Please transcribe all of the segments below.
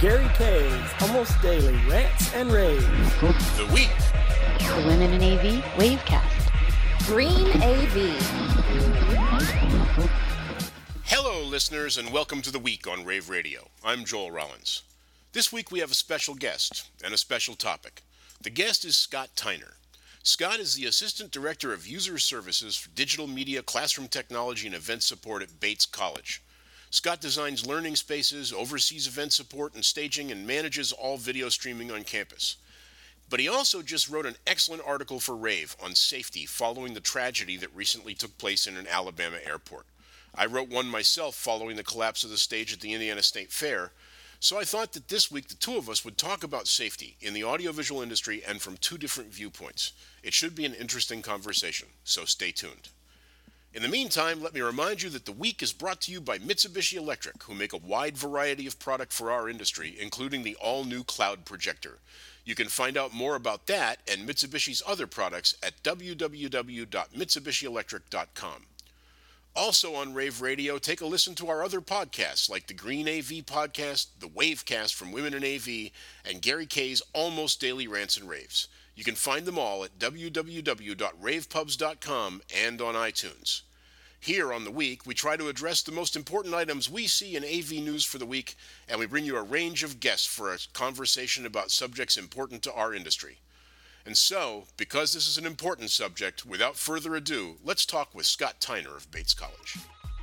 Gary K's Almost Daily Rants and Raves. The Week. The Women in AV Wavecast. Green AV. Hello, listeners, and welcome to The Week on Rave Radio. I'm Joel Rollins. This week we have a special guest and a special topic. The guest is Scott Tyner. Scott is the Assistant Director of User Services for Digital Media, Classroom Technology, and Event Support at Bates College. Scott designs learning spaces, oversees event support and staging, and manages all video streaming on campus. But he also just wrote an excellent article for Rave on safety following the tragedy that recently took place in an Alabama airport. I wrote one myself following the collapse of the stage at the Indiana State Fair, so I thought that this week the two of us would talk about safety in the audiovisual industry and from two different viewpoints. It should be an interesting conversation, so stay tuned. In the meantime, let me remind you that The Week is brought to you by Mitsubishi Electric, who make a wide variety of product for our industry, including the all-new Cloud Projector. You can find out more about that and Mitsubishi's other products at www.mitsubishielectric.com. Also on Rave Radio, take a listen to our other podcasts like the Green AV Podcast, the Wavecast from Women in AV, and Gary K's Almost Daily Rants and Raves. You can find them all at www.ravepubs.com and on iTunes. Here on The Week, we try to address the most important items we see in AV news for the week, and we bring you a range of guests for a conversation about subjects important to our industry. And so, because this is an important subject, without further ado, let's talk with Scott Tyner of Bates College.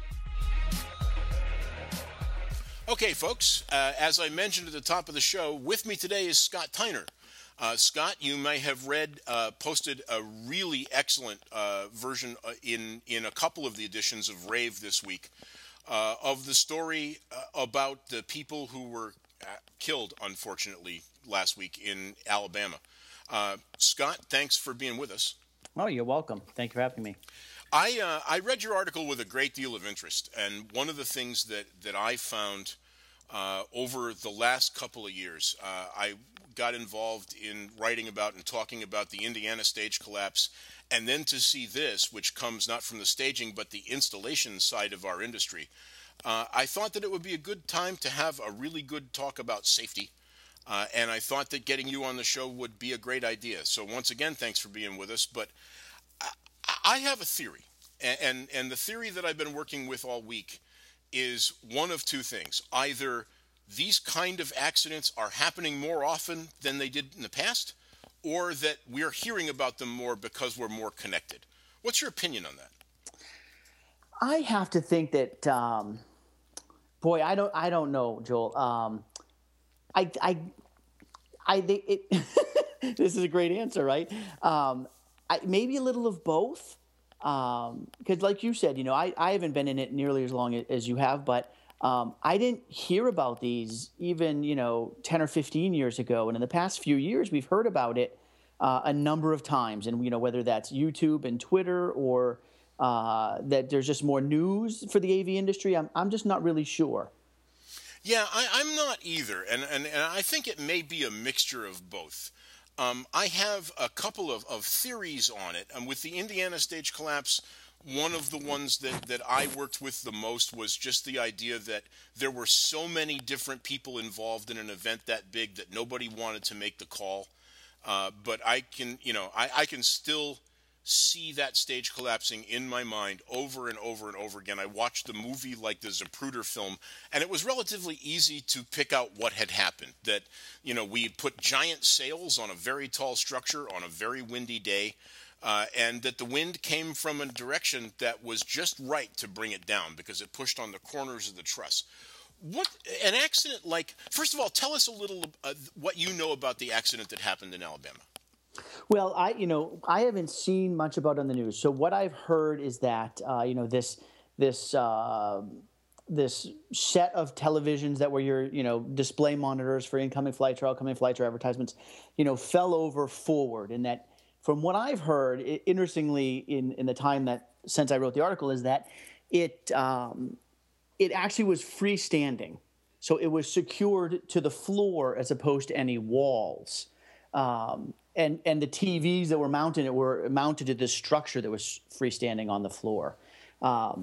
Okay, folks, as I mentioned at the top of the show, with me today is Scott Tyner. Scott, you may have read, posted a really excellent version in a couple of the editions of Rave this week of the story about the people who were killed, unfortunately, last week in Alabama. Scott, thanks for being with us. Oh, you're welcome. Thank you for having me. I read your article with a great deal of interest, and one of the things that I found over the last couple of years, I got involved in writing about and talking about the Indiana stage collapse, and then to see this, which comes not from the staging but the installation side of our industry, I thought that it would be a good time to have a really good talk about safety, and I thought that getting you on the show would be a great idea. So once again, thanks for being with us. But I have a theory, and the theory that I've been working with all week is one of two things. Either these kind of accidents are happening more often than they did in the past, or that we're hearing about them more because we're more connected. What's your opinion on that? I have to think that, boy, I don't know, Joel. I think it. This is a great answer, right? Maybe a little of both, because, like you said, I haven't been in it nearly as long as you have, but I didn't hear about these even 10 or 15 years ago, and in the past few years, we've heard about it a number of times, and whether that's YouTube and Twitter or that there's just more news for the AV industry. I'm just not really sure. Yeah, I'm not either, and I think it may be a mixture of both. I have a couple of theories on it. With the Indiana stage collapse, one of the ones that I worked with the most was just the idea that there were so many different people involved in an event that big that nobody wanted to make the call. But I can still see that stage collapsing in my mind over and over and over again. I watched the movie like the Zapruder film, and it was relatively easy to pick out what had happened. That, we had put giant sails on a very tall structure on a very windy day, and that the wind came from a direction that was just right to bring it down because it pushed on the corners of the truss. What an accident like, first of all, tell us a little what you know about the accident that happened in Alabama. Well, I haven't seen much about it on the news. So what I've heard is that this set of televisions that were your display monitors for incoming flights or outgoing flights or advertisements, fell over forward, and that from what I've heard, interestingly, in the time that since I wrote the article, is that it actually was freestanding, so it was secured to the floor as opposed to any walls. And the TVs that were mounted to this structure that was freestanding on the floor.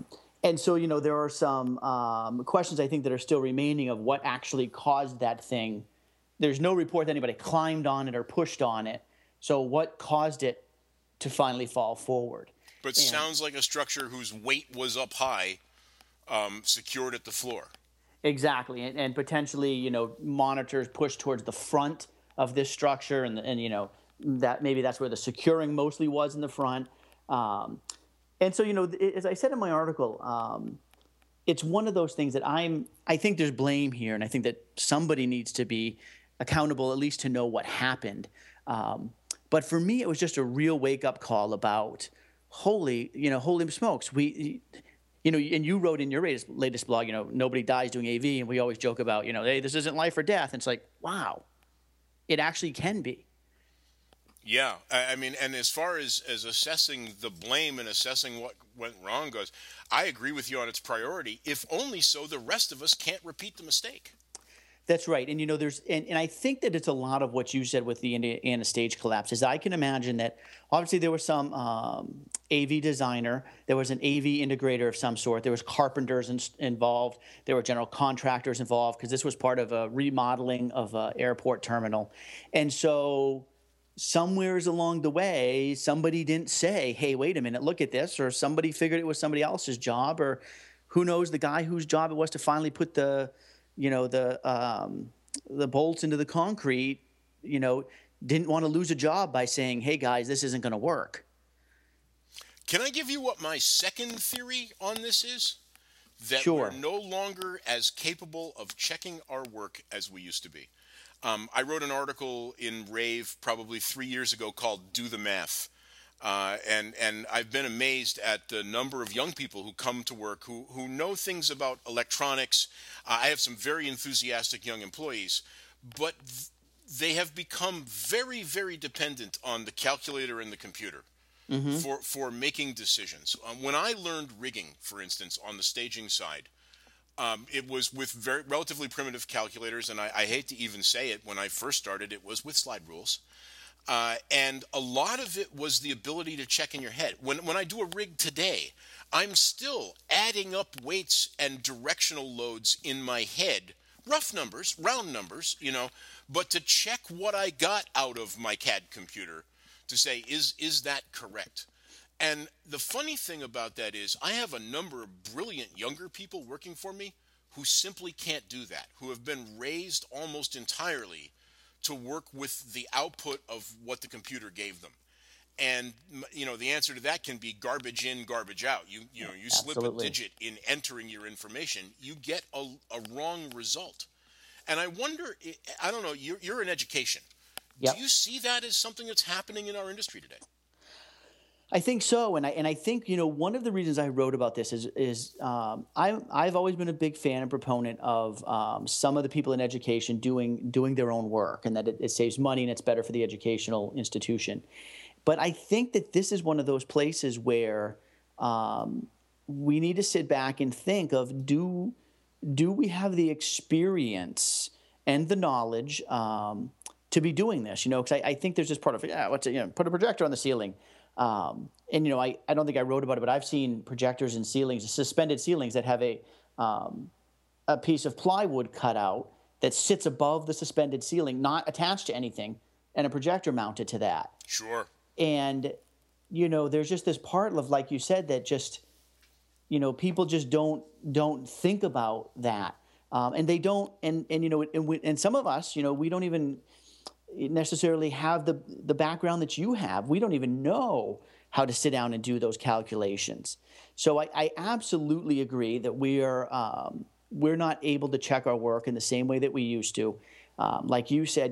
And so, there are some questions I think that are still remaining of what actually caused that thing. There's no report that anybody climbed on it or pushed on it. So what caused it to finally fall forward? But sounds like a structure whose weight was up high, secured at the floor. Exactly. And potentially, monitors pushed towards the front of this structure. And that maybe that's where the securing mostly was, in the front. And so, as I said in my article, it's one of those things that I think there's blame here, and I think that somebody needs to be accountable, at least to know what happened. But for me, it was just a real wake-up call about, holy smokes, and you wrote in your latest blog, nobody dies doing AV, and we always joke about, hey, this isn't life or death. And it's like, wow, it actually can be. Yeah, I mean, and as far as assessing the blame and assessing what went wrong goes, I agree with you on its priority, if only so the rest of us can't repeat the mistake. That's right. And, there's and I think that it's a lot of what you said with the Indiana stage collapses. I can imagine that obviously there was some AV designer, there was an AV integrator of some sort, there was carpenters involved, there were general contractors involved, because this was part of a remodeling of an airport terminal. And so somewheres along the way, somebody didn't say, hey, wait a minute, look at this, or somebody figured it was somebody else's job, or who knows, the guy whose job it was to finally put the bolts into the concrete, didn't want to lose a job by saying, hey, guys, this isn't going to work. Can I give you what my second theory on this is? That Sure. We're no longer as capable of checking our work as we used to be. I wrote an article in Rave probably 3 years ago called Do the Math. And I've been amazed at the number of young people who come to work who know things about electronics. I have some very enthusiastic young employees, but they have become very, very dependent on the calculator and the computer for making decisions. When I learned rigging, for instance, on the staging side, it was with relatively primitive calculators, and I hate to even say it, when I first started, it was with slide rules. And a lot of it was the ability to check in your head. When I do a rig today, I'm still adding up weights and directional loads in my head, rough numbers, round numbers, but to check what I got out of my CAD computer to say, is that correct? And the funny thing about that is I have a number of brilliant younger people working for me who simply can't do that, who have been raised almost entirely to work with the output of what the computer gave them. And, the answer to that can be garbage in, garbage out. You slip a digit in entering your information, you get a wrong result. And I wonder, I don't know, you're in education. Yep. Do you see that as something that's happening in our industry today? I think so, and I think one of the reasons I wrote about this is I've always been a big fan and proponent of some of the people in education doing their own work, and that it saves money and it's better for the educational institution. But I think that this is one of those places where we need to sit back and think of do we have the experience and the knowledge to be doing this? Because I think there's this part of put a projector on the ceiling. I don't think I wrote about it, but I've seen projectors in ceilings, suspended ceilings that have a piece of plywood cut out that sits above the suspended ceiling, not attached to anything, and a projector mounted to that. Sure. And, there's just this part of, like you said, that just, people just don't think about that. And they don't, and some of us, we don't even necessarily have the background that you have. We don't even know how to sit down and do those calculations. So I absolutely agree that we're not able to check our work in the same way that we used to. Like you said,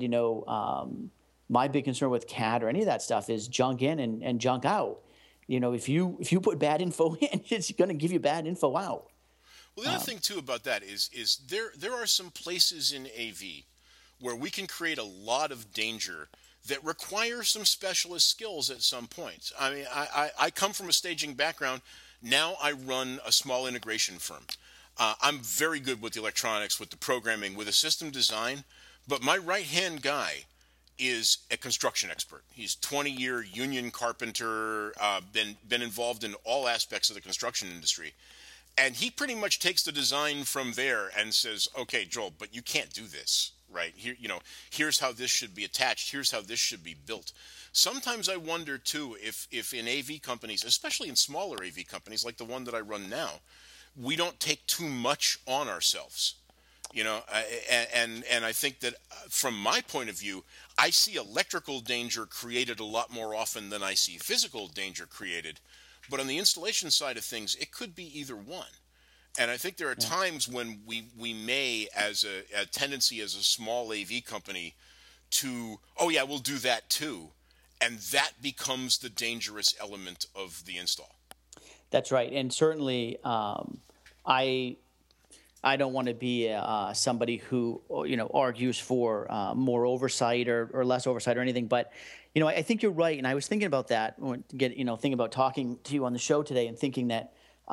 my big concern with CAD or any of that stuff is junk in and junk out. If you put bad info in, it's going to give you bad info out. Well, the other thing too about that is there are some places in AV where we can create a lot of danger that require some specialist skills at some point. I mean, I come from a staging background. Now I run a small integration firm. I'm very good with the electronics, with the programming, with the system design, but my right-hand guy is a construction expert. He's 20-year union carpenter, been involved in all aspects of the construction industry. And he pretty much takes the design from there and says, okay, Joel, but you can't do this, right? Here, here's how this should be attached. Here's how this should be built. Sometimes I wonder, too, if in AV companies, especially in smaller AV companies like the one that I run now, we don't take too much on ourselves. And I think that from my point of view, I see electrical danger created a lot more often than I see physical danger created. But on the installation side of things, it could be either one. And I think there are times when we may, as a tendency as a small AV company, to, oh yeah, we'll do that too. And that becomes the dangerous element of the install. That's right. And certainly I don't want to be somebody who, argues for more oversight or less oversight or anything. But, I think you're right. And I was thinking about that, thinking about talking to you on the show today and thinking that,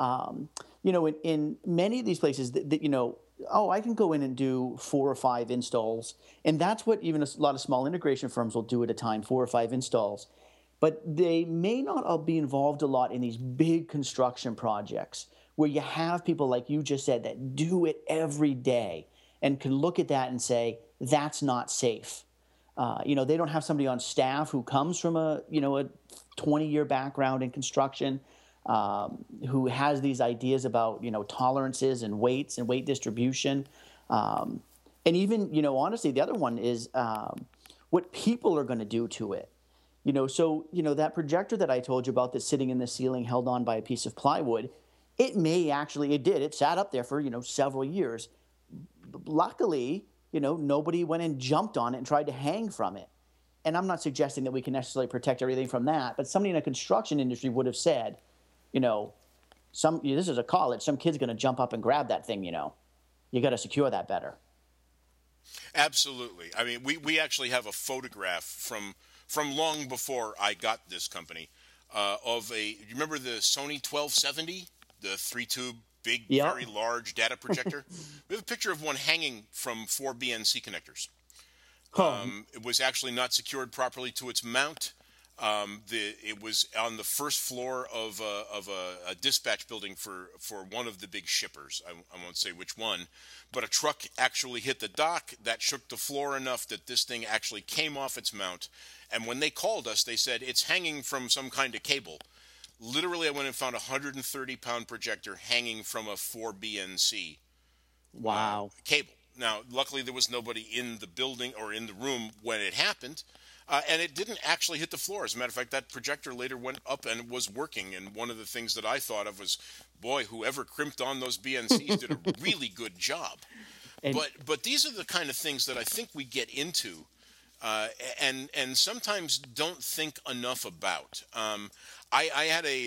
in many of these places that I can go in and do 4 or 5 installs. And that's what even a lot of small integration firms will do at a time, 4 or 5 installs. But they may not all be involved a lot in these big construction projects where you have people, like you just said, that do it every day and can look at that and say, that's not safe. They don't have somebody on staff who comes from a 20-year background in construction, who has these ideas about, tolerances and weights and weight distribution. And even, honestly, the other one is what people are going to do to it. So that projector that I told you about that's sitting in the ceiling held on by a piece of plywood, it sat up there for, several years. Luckily, nobody went and jumped on it and tried to hang from it. And I'm not suggesting that we can necessarily protect everything from that, but somebody in a construction industry would have said, this is a college, some kid's going to jump up and grab that thing, you got to secure that better. Absolutely. I mean, we actually have a photograph from long before I got this company of you remember the Sony 1270, the 3-tube big, very large data projector? We have a picture of one hanging from 4 BNC connectors. It was actually not secured properly to its mount. It was on the first floor of a dispatch building for one of the big shippers. I won't say which one, but a truck actually hit the dock that shook the floor enough that this thing actually came off its mount. And when they called us, they said it's hanging from some kind of cable. Literally, I went and found a 130-pound projector hanging from a 4 BNC cable. Now, luckily, there was nobody in the building or in the room when it happened, and it didn't actually hit the floor. As a matter of fact, that projector later went up and was working, and one of the things that I thought of was, boy, whoever crimped on those BNCs did a really good job. But these are the kind of things that I think we get into and sometimes don't think enough about. I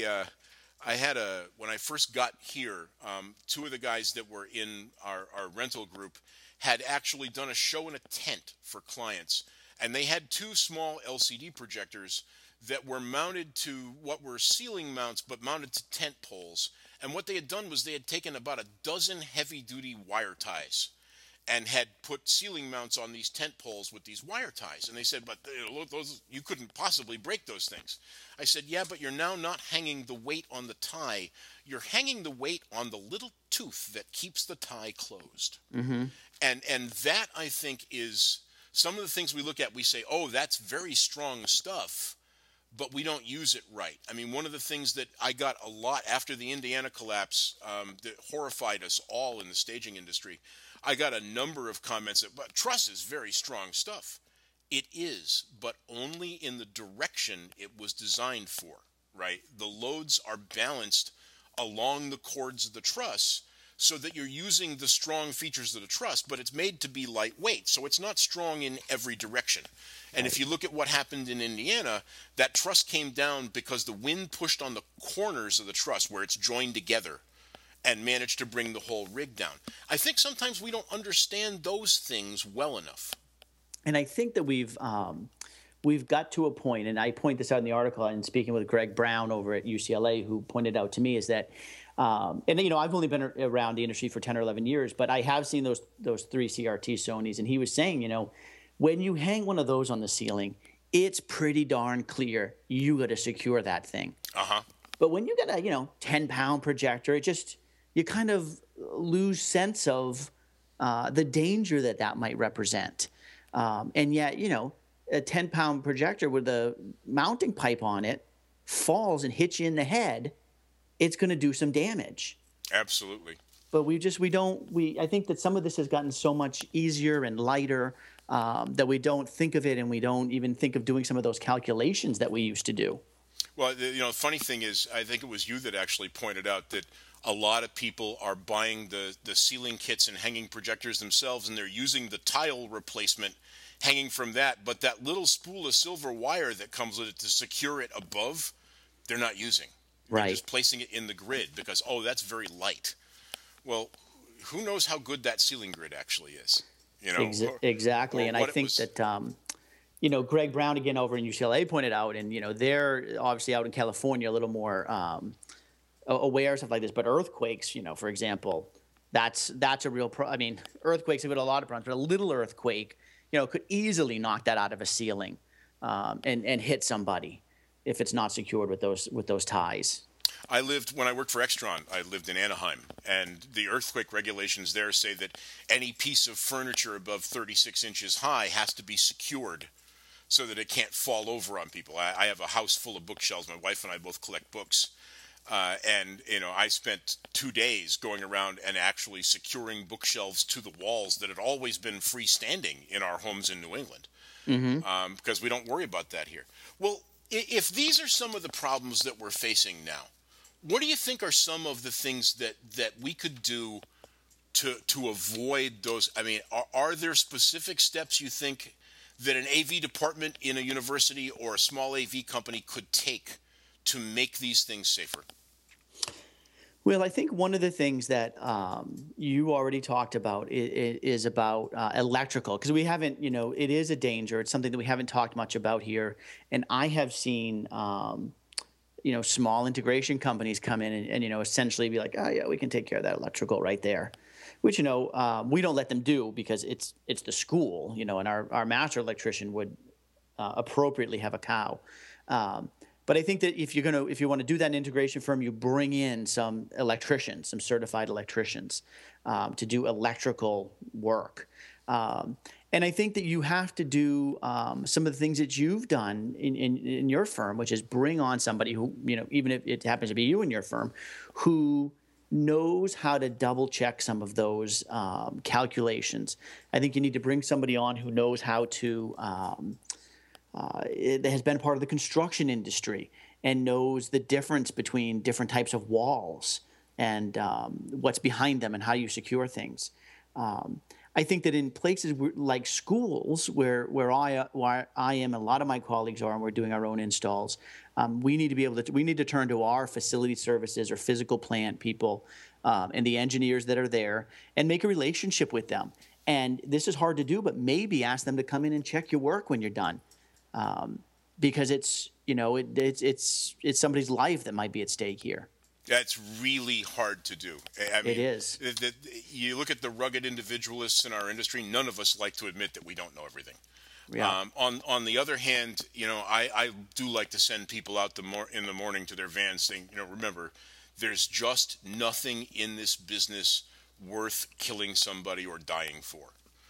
had when I first got here, 2 of the guys that were in our rental group had actually done a show in a tent for clients. And they had 2 small LCD projectors that were mounted to what were ceiling mounts, but mounted to tent poles. And what they had done was they had taken about a dozen heavy-duty wire ties and had put ceiling mounts on these tent poles with these wire ties. And they said, but you couldn't possibly break those things. I said, yeah, but you're now not hanging the weight on the tie. You're hanging the weight on the little tooth that keeps the tie closed. Mm-hmm. And that, I think, is some of the things we look at. We say, oh, that's very strong stuff, but we don't use it right. I mean, one of the things that I got a lot after the Indiana collapse that horrified us all in the staging industry, I got a number of comments that, but truss is very strong stuff. It is, but only in the direction it was designed for, right? The loads are balanced along the chords of the truss so that you're using the strong features of the truss, but it's made to be lightweight, so it's not strong in every direction. And if you look at what happened in Indiana, that truss came down because the wind pushed on the corners of the truss where it's joined together and managed to bring the whole rig down. I think sometimes we don't understand those things well enough. And I think that we've got to a point, and I point this out in the article, and speaking with Greg Brown over at UCLA, who pointed out to me, is that, I've only been around the industry for 10 or 11 years, but I have seen those 3 CRT Sonys, and he was saying, when you hang one of those on the ceiling, it's pretty darn clear you got to secure that thing. Uh-huh. But when you get a 10-pound projector, it just you kind of lose sense of the danger that might represent. And yet, a 10-pound projector with a mounting pipe on it falls and hits you in the head, it's going to do some damage. Absolutely. But I think that some of this has gotten so much easier and lighter that we don't think of it, and we don't even think of doing some of those calculations that we used to do. Well, the funny thing is, I think it was you that actually pointed out that a lot of people are buying the ceiling kits and hanging projectors themselves, and they're using the tile replacement hanging from that, but that little spool of silver wire that comes with it to secure it above, they're not using. They're Right. just placing it in the grid because, that's very light. Well, who knows how good that ceiling grid actually is? Exactly. And I think that, Greg Brown, again, over in UCLA pointed out, and, they're obviously out in California a little more aware of stuff like this. But earthquakes, for example, that's a real earthquakes have got a lot of problems, but a little earthquake, could easily knock that out of a ceiling and hit somebody if it's not secured with those ties. When I worked for Extron, I lived in Anaheim, and the earthquake regulations there say that any piece of furniture above 36 inches high has to be secured so that it can't fall over on people. I have a house full of bookshelves. My wife and I both collect books. And I spent 2 days going around and actually securing bookshelves to the walls that had always been freestanding in our homes in New England, because we don't worry about that here. Well, if these are some of the problems that we're facing now, what do you think are some of the things that we could do to avoid those? I mean, are there specific steps you think that an AV department in a university or a small AV company could take to make these things safer? Well, I think one of the things that you already talked about is about electrical, because we haven't, it is a danger. It's something that we haven't talked much about here. And I have seen, small integration companies come in and essentially be like, oh, yeah, we can take care of that electrical right there, which, we don't let them do because it's the school, and our master electrician would appropriately have a cow. But I think that if you want to do that integration firm, you bring in some electricians, some certified electricians, to do electrical work. And I think that you have to do some of the things that you've done in your firm, which is bring on somebody who, even if it happens to be you in your firm, who knows how to double check some of those calculations. I think you need to bring somebody on who knows how to it has been part of the construction industry and knows the difference between different types of walls and what's behind them and how you secure things. I think that in places like schools, where I am, a lot of my colleagues are, and we're doing our own installs, we need to turn to our facility services or physical plant people and the engineers that are there and make a relationship with them. And this is hard to do, but maybe ask them to come in and check your work when you're done. Because it's somebody's life that might be at stake here. That's really hard to do. I mean, it is. You look at the rugged individualists in our industry, none of us like to admit that we don't know everything. Yeah. On the other hand, I do like to send people out in the morning to their vans saying, remember, there's just nothing in this business worth killing somebody or dying for.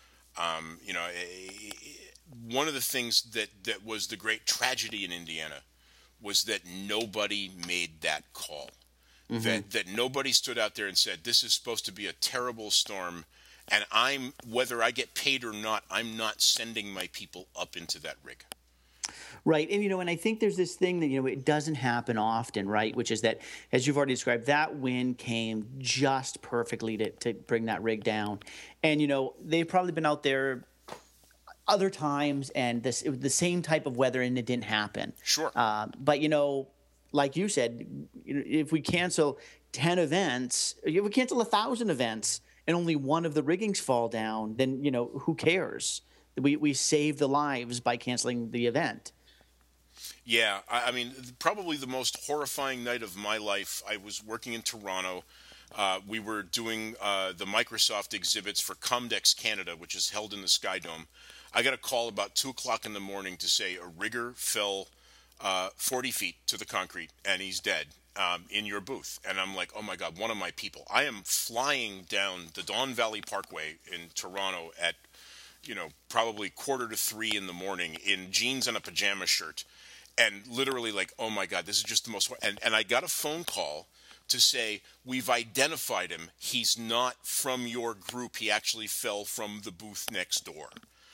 One of the things that was the great tragedy in Indiana was that nobody made that call. Mm-hmm. That nobody stood out there and said, this is supposed to be a terrible storm, and whether I get paid or not, I'm not sending my people up into that rig. Right. And, and I think there's this thing that, it doesn't happen often, right? Which is that, as you've already described, that wind came just perfectly to bring that rig down. And, they've probably been out there other times, and it was the same type of weather, and it didn't happen. Sure. But, like you said, if we cancel 10 events, if we cancel 1,000 events, and only one of the riggings fall down, then, who cares? We save the lives by canceling the event. Yeah, I mean, probably the most horrifying night of my life, I was working in Toronto. We were doing the Microsoft exhibits for Comdex Canada, which is held in the Sky Dome. I got a call about 2 o'clock in the morning to say a rigger fell 40 feet to the concrete, and he's dead. in your booth, and I'm like, oh my God, one of my people. I am flying down the Don Valley Parkway in Toronto at, probably 2:45 in the morning in jeans and a pajama shirt, and literally like, oh my God, this is just the most. And I got a phone call to say, we've identified him. He's not from your group. He actually fell from the booth next door.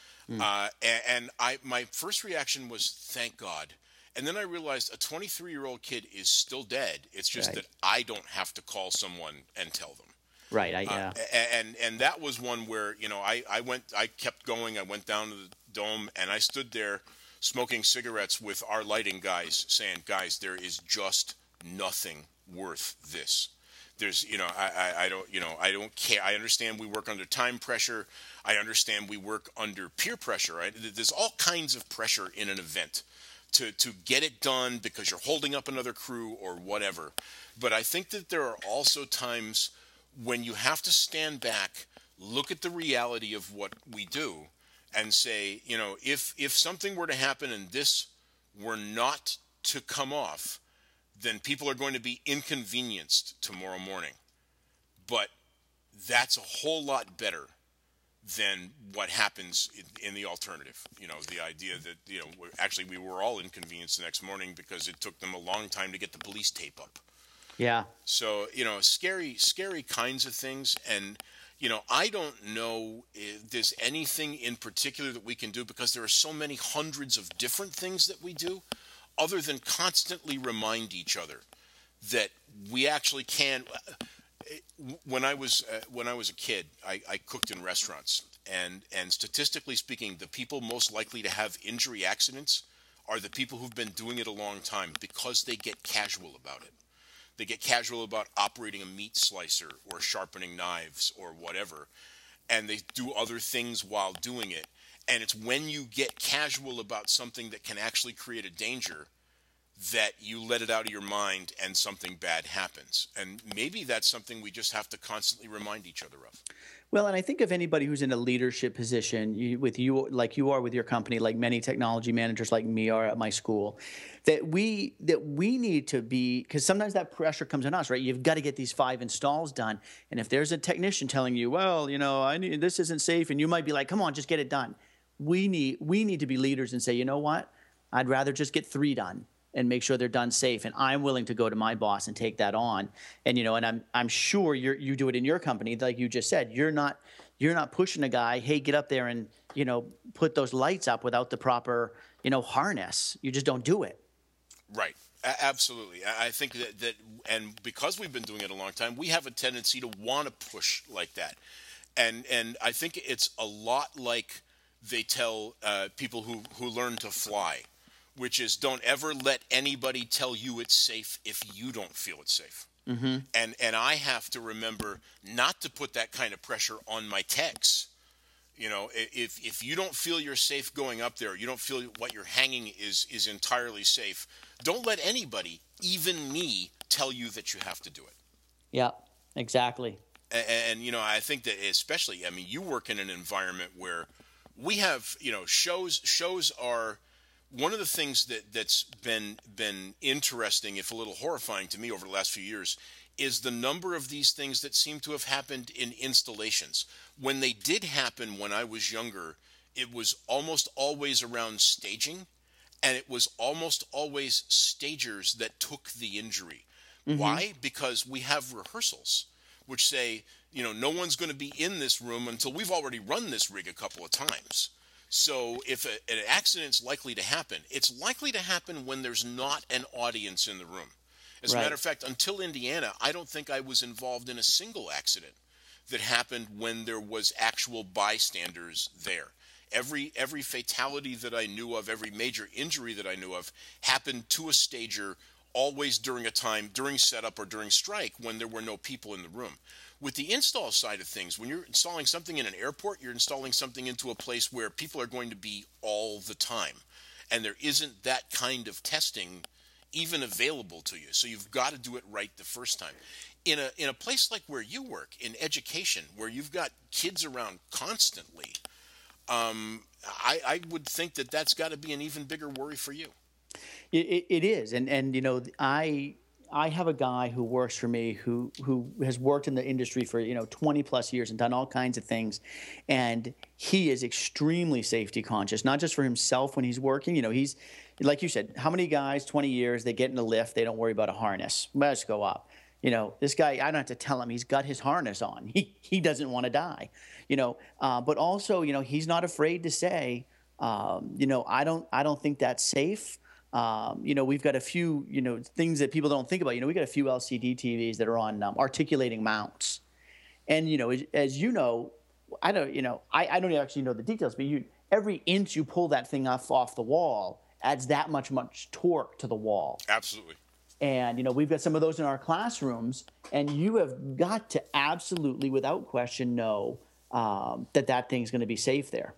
My first reaction was, thank God. And then I realized a 23-year-old kid is still dead. It's just that I don't have to call someone and tell them. Right. And that was one where, I kept going. I went down to the Dome, and I stood there smoking cigarettes with our lighting guys saying, guys, there is just nothing worth this. There's, I don't care. I understand we work under time pressure. I understand we work under peer pressure, right? There's all kinds of pressure in an event to get it done because you're holding up another crew or whatever. But I think that there are also times when you have to stand back, look at the reality of what we do, and say, if something were to happen and this were not to come off, then people are going to be inconvenienced tomorrow morning. But that's a whole lot better than what happens in the alternative. The idea that, actually we were all inconvenienced the next morning because it took them a long time to get the police tape up. Yeah. So, scary kinds of things. And, I don't know if there's anything in particular that we can do because there are so many hundreds of different things that we do, other than constantly remind each other that we actually can. When I was a kid, I cooked in restaurants, and statistically speaking, the people most likely to have injury accidents are the people who've been doing it a long time because they get casual about it. They get casual about operating a meat slicer or sharpening knives or whatever, and they do other things while doing it. And it's when you get casual about something that can actually create a danger that you let it out of your mind and something bad happens. And maybe that's something we just have to constantly remind each other of. Well, and I think of anybody who's in a leadership position, like you are with your company, like many technology managers like me are at my school, that we need to be, because sometimes that pressure comes on us, right? You've got to get these 5 installs done, and if there's a technician telling you, well, this isn't safe, and you might be like, come on, just get it done. We need to be leaders and say, you know what? I'd rather just get 3 done and make sure they're done safe. And I'm willing to go to my boss and take that on. And, and I'm sure you do it in your company. Like you just said, you're not pushing a guy, hey, get up there and, put those lights up without the proper, harness. You just don't do it. Right. Absolutely. I think that, and because we've been doing it a long time, we have a tendency to want to push like that. And I think it's a lot like they tell people who learn to fly, which is don't ever let anybody tell you it's safe if you don't feel it's safe. Mm-hmm. And I have to remember not to put that kind of pressure on my techs. If you don't feel you're safe going up there, you don't feel what you're hanging is entirely safe, don't let anybody, even me, tell you that you have to do it. Yeah, exactly. And I think that especially, you work in an environment where we have, shows are one of the things that's been interesting, if a little horrifying to me over the last few years, is the number of these things that seem to have happened in installations. When they did happen when I was younger, it was almost always around staging, and it was almost always stagers that took the injury. Mm-hmm. Why? Because we have rehearsals which say, no one's going to be in this room until we've already run this rig a couple of times. So if an accident's likely to happen, it's likely to happen when there's not an audience in the room. As a matter of fact, until Indiana, I don't think I was involved in a single accident that happened when there was actual bystanders there. Every fatality that I knew of, every major injury that I knew of, happened to a stager always during a time, during setup or during strike, when there were no people in the room. With the install side of things, when you're installing something in an airport, you're installing something into a place where people are going to be all the time. And there isn't that kind of testing even available to you. So you've got to do it right the first time. In a place like where you work, in education, where you've got kids around constantly, I would think that's got to be an even bigger worry for you. It is. And I I have a guy who works for me who has worked in the industry for 20 plus years and done all kinds of things, and he is extremely safety conscious, not just for himself when he's working. He's like you said, how many guys 20 years they get in a lift, they don't worry about a harness. Let's go up. This guy, I don't have to tell him, he's got his harness on. He doesn't want to die. But also he's not afraid to say I don't think that's safe. We've got a few, things that people don't think about. We got a few LCD TVs that are on articulating mounts. And, as you know, I don't actually know the details, but every inch you pull that thing off the wall adds that much torque to the wall. Absolutely. And, we've got some of those in our classrooms, and you have got to absolutely, without question, know that thing's going to be safe there.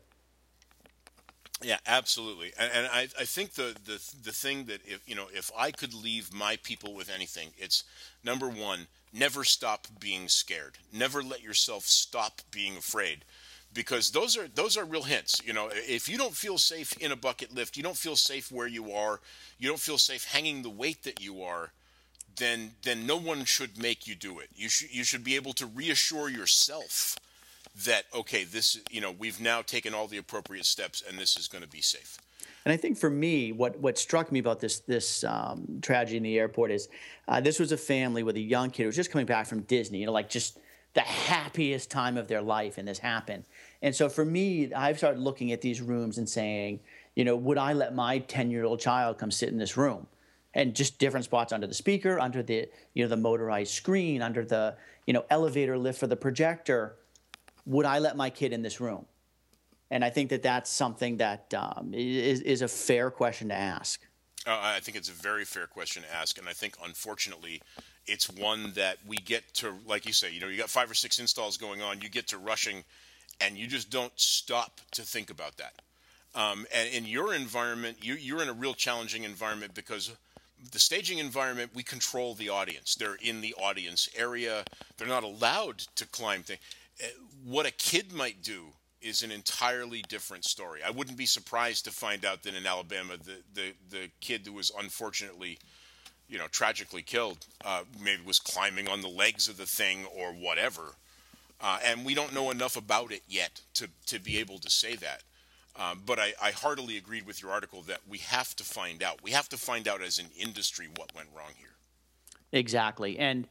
Yeah, absolutely. And I think the thing that if I could leave my people with anything, it's number one, never stop being scared. Never let yourself stop being afraid, because those are real hints. If you don't feel safe in a bucket lift, you don't feel safe where you are, you don't feel safe hanging the weight that you are, then no one should make you do it. You should be able to reassure yourself that, okay, this, we've now taken all the appropriate steps and this is going to be safe. And I think for me, what struck me about this tragedy in the airport is this was a family with a young kid who was just coming back from Disney, like just the happiest time of their life, and this happened. And so for me, I've started looking at these rooms and saying, would I let my 10-year-old child come sit in this room? And just different spots under the speaker, under the the motorized screen, under the elevator lift for the projector. Would I let my kid in this room? And I think that's something that is a fair question to ask. I think it's a very fair question to ask. And I think, unfortunately, it's one that we get to, like you say, you got 5 or 6 installs going on, you get to rushing, and you just don't stop to think about that. And in your environment, you're in a real challenging environment, because the staging environment, we control the audience. They're in the audience area. They're not allowed to climb things. What a kid might do is an entirely different story. I wouldn't be surprised to find out that in Alabama, the kid who was unfortunately, tragically killed, maybe was climbing on the legs of the thing or whatever. And we don't know enough about it yet to be able to say that. But I heartily agreed with your article that we have to find out. We have to find out as an industry what went wrong here. Exactly. And,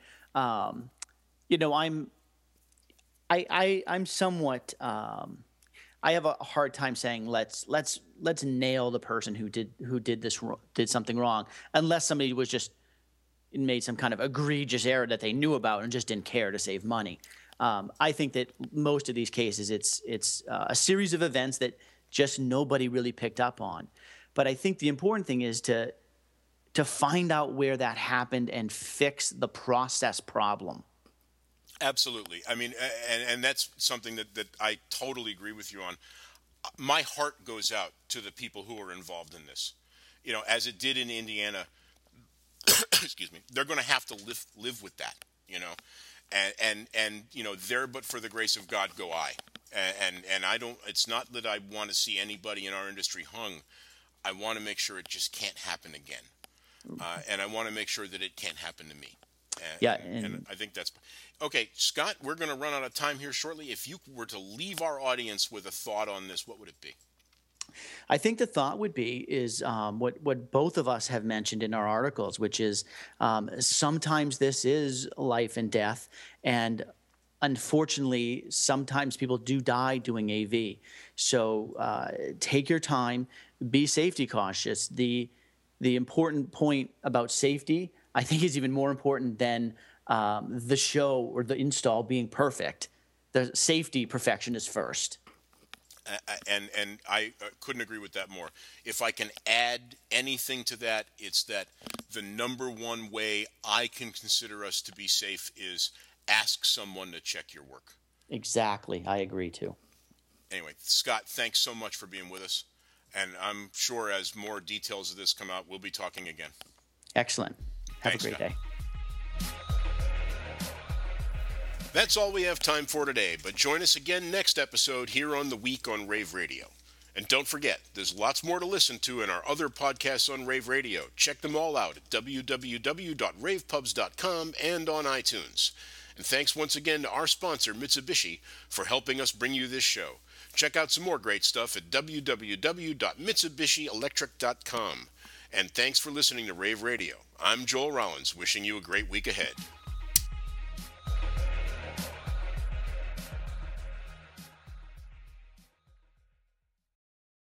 I'm somewhat. I have a hard time saying let's nail the person who did something wrong, unless somebody was just made some kind of egregious error that they knew about and just didn't care to save money. I think that most of these cases, it's a series of events that just nobody really picked up on. But I think the important thing is to find out where that happened and fix the process problem. Absolutely. I mean, and that's something that I totally agree with you on. My heart goes out to the people who are involved in this. As it did in Indiana, excuse me, they're going to have to live with that, and there but for the grace of God go I. And I don't, it's not that I want to see anybody in our industry hung. I want to make sure it just can't happen again. And I want to make sure that it can't happen to me. And I think that's okay. Scott, we're going to run out of time here shortly. If you were to leave our audience with a thought on this, what would it be? I think the thought would be is what both of us have mentioned in our articles, which is sometimes this is life and death, and unfortunately, sometimes people do die doing AV. So take your time, be safety cautious. The important point about safety, I think, is even more important than the show or the install being perfect. The safety perfection is first. And I couldn't agree with that more. If I can add anything to that, it's that the number one way I can consider us to be safe is ask someone to check your work. Exactly. I agree too. Anyway, Scott, thanks so much for being with us. And I'm sure as more details of this come out, we'll be talking again. Excellent. Have Thanks, a great Scott. day. That's all we have time for today, but join us again next episode here on The Week on Rave Radio. And don't forget, there's lots more to listen to in our other podcasts on Rave Radio. Check them all out at www.ravepubs.com and on iTunes. And thanks once again to our sponsor, Mitsubishi, for helping us bring you this show. Check out some more great stuff at www.mitsubishielectric.com. And thanks for listening to Rave Radio. I'm Joel Rollins, wishing you a great week ahead.